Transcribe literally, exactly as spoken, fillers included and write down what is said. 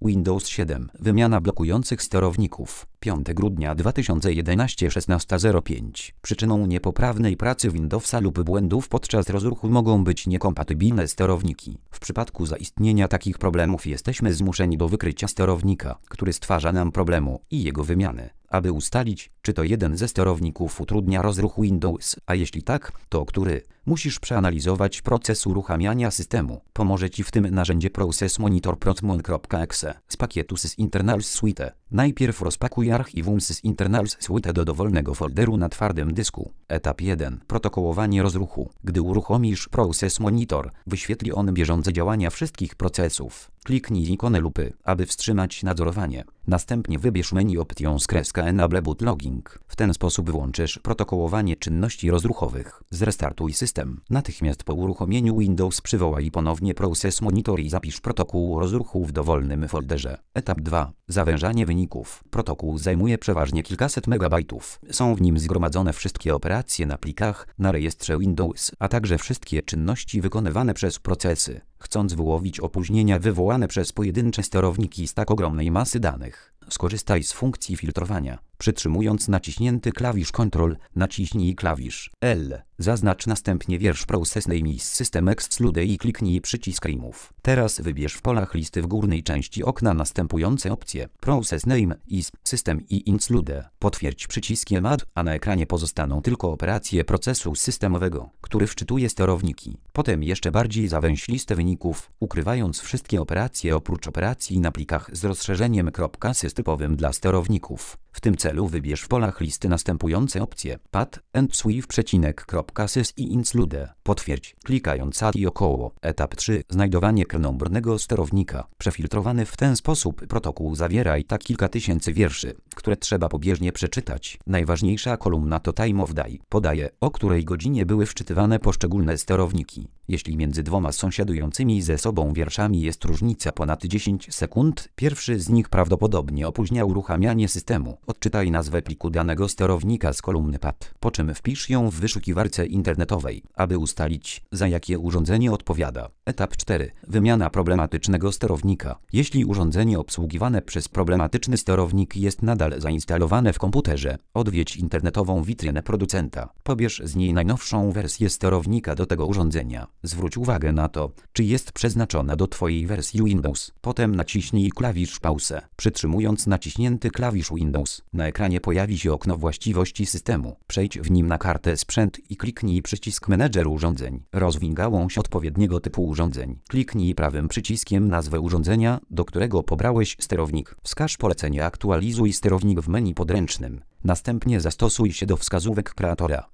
Windows siedem. Wymiana blokujących sterowników. piątego grudnia dwa tysiące jedenastego szesnasta zero pięć. Przyczyną niepoprawnej pracy Windowsa lub błędów podczas rozruchu mogą być niekompatybilne sterowniki. W przypadku zaistnienia takich problemów jesteśmy zmuszeni do wykrycia sterownika, który stwarza nam problemu, i jego wymiany, aby ustalić, czy to jeden ze sterowników utrudnia rozruch Windows, a jeśli tak, to który. Musisz przeanalizować proces uruchamiania systemu. Pomoże Ci w tym narzędzie Process Monitor Procmon kropka e x e z pakietu SysInternals Suite. Najpierw rozpakuj archiwum SysInternals Suite do dowolnego folderu na twardym dysku. Etap jeden. Protokołowanie rozruchu. Gdy uruchomisz Process Monitor, wyświetli on bieżące działania wszystkich procesów. Kliknij ikonę lupy, aby wstrzymać nadzorowanie. Następnie wybierz menu Options Enable Boot Logging. W ten sposób włączysz protokołowanie czynności rozruchowych. Zrestartuj system. Natychmiast po uruchomieniu Windows przywołaj ponownie Process Monitor i zapisz protokół rozruchu w dowolnym folderze. Etap dwa. Zawężanie wyników. Protokół zajmuje przeważnie kilkaset megabajtów. Są w nim zgromadzone wszystkie operacje na plikach, na rejestrze Windows, a także wszystkie czynności wykonywane przez procesy. Chcąc wyłowić opóźnienia wywołane przez pojedyncze sterowniki z tak ogromnej masy danych, skorzystaj z funkcji filtrowania. Przytrzymując naciśnięty klawisz Ctrl, naciśnij klawisz L. Zaznacz następnie wiersz Process Name is System Exclude i kliknij przycisk Remove. Teraz wybierz w polach listy w górnej części okna następujące opcje: Process Name is System i Include. Potwierdź przyciskiem Add, a na ekranie pozostaną tylko operacje procesu systemowego, który wczytuje sterowniki. Potem jeszcze bardziej zawęź listę wyników, ukrywając wszystkie operacje oprócz operacji na plikach z rozszerzeniem .sys typowym dla sterowników. W tym celu wybierz w polach listy następujące opcje: Path and Swift przecinek .sys i Include. Potwierdź, klikając Add i około. Etap trzy. Znajdowanie krnąbrnego sterownika. Przefiltrowany w ten sposób protokół zawiera i tak kilka tysięcy wierszy, które trzeba pobieżnie przeczytać. Najważniejsza kolumna to Time of Day. Podaje, o której godzinie były wczytywane poszczególne sterowniki. Jeśli między dwoma sąsiadującymi ze sobą wierszami jest różnica ponad dziesięć sekund, pierwszy z nich prawdopodobnie opóźnia uruchamianie systemu. Odczytaj nazwę pliku danego sterownika z kolumny Path, po czym wpisz ją w wyszukiwarce internetowej, aby ustalić, za jakie urządzenie odpowiada. Etap cztery. Wymiana problematycznego sterownika. Jeśli urządzenie obsługiwane przez problematyczny sterownik jest nadal zainstalowane w komputerze, odwiedź internetową witrynę producenta. Pobierz z niej najnowszą wersję sterownika do tego urządzenia. Zwróć uwagę na to, czy jest przeznaczona do Twojej wersji Windows. Potem naciśnij klawisz Pause. Przytrzymując naciśnięty klawisz Windows, na ekranie pojawi się okno właściwości systemu. Przejdź w nim na kartę Sprzęt i kliknij przycisk Menedżer urządzeń. Rozwiń gałąź odpowiedniego typu urządzeń. Kliknij prawym przyciskiem nazwę urządzenia, do którego pobrałeś sterownik. Wskaż polecenie Aktualizuj sterownik w menu podręcznym. Następnie zastosuj się do wskazówek kreatora.